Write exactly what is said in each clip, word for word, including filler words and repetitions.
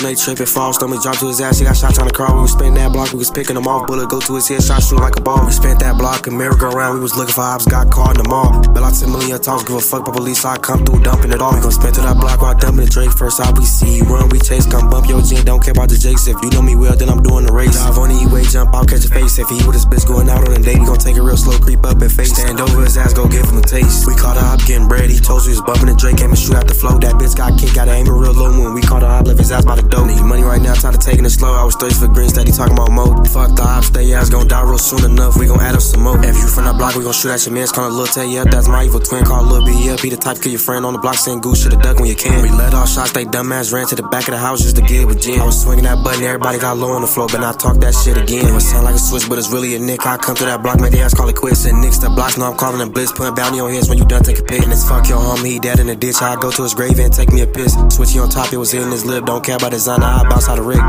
they trippin', fall, stomach drop to his ass, he got shots on the car. We was spinning that block, we was picking them off. Bullet go to his head, shot shoot like a ball. We spent that block, a merry-go-round, we was looking for ops, got caught in the mall. Bell out ten million talks, give a fuck, but police, I come through dumping it all. We gon' spin to that block while dumping the Drake. First out we see, run, we chase, come bump your gin, don't care about the Jakes. If you know me well, then I'm doing the race. Dive on the E-way, jump out, catch a face. If he with his bitch going out on a date, we gon' take it real slow, creep up and face. Stand over his ass, go give him a taste. We caught a op getting bread, he told us we was bumping the Drake, came and shoot out the flow. That bitch got kicked, got aim a real low when we caught a op, left his ass by the dough. Need money right now, time to taking it slow. I was thirsty for green, steady talking about mode. Fuck the ops, they ass gon' die real soon enough. We gon' add up some more. If you from the block, we gon' shoot at your mans, call a Lil Tay up. That's my evil twin, call Lil B up. He the type to kill your friend on the block, saying goose, shoulda duck when you can. We let off shots, they dumbass ran to the back of the house just to get with Jim. I was swinging that button, everybody got low on the floor, but I talk that shit again. It sound like a switch, but it's really a nick. I come to that block, make the ass call it quits. And nicks the blocks, know I'm calling them blitz. Putting bounty on his when you done take a pic. And it's fuck your homie, he dead in the ditch. I go to his grave and take me a piss. Switchy on top, it was hitting his lip. Don't care about designer, I bounce out the rig.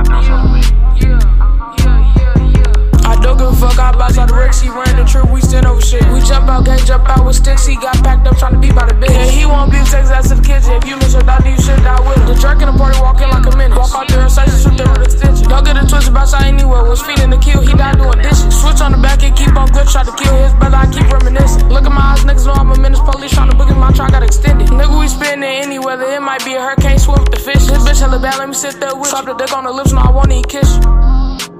I don't give a fuck, I bounce out the rig. He ran the trip, we stand over shit. We jump out, can't jump out with sticks. He got packed up, trying to be by the bitch. Yeah, he won't be sex ass to the kitchen. If you miss your dog, you should die with him. The jerk in the party, walk in like a minute. Walk out there and say, shoot there with extension. Don't get it twisted, bounce out anywhere. Was feeding the kill, he died doing dishes. Switch on the back and keep on good, try to kill his brother, I keep reminiscing. Look at my eyes, niggas know I'm a menace. Police trying to boogie my try, got extended. Nigga, we spinning any weather, it might be a hurricane, swim with the fish. This bitch hella bad, let me sit there with you. Slap the dick on the lips, no, I won't even kiss you.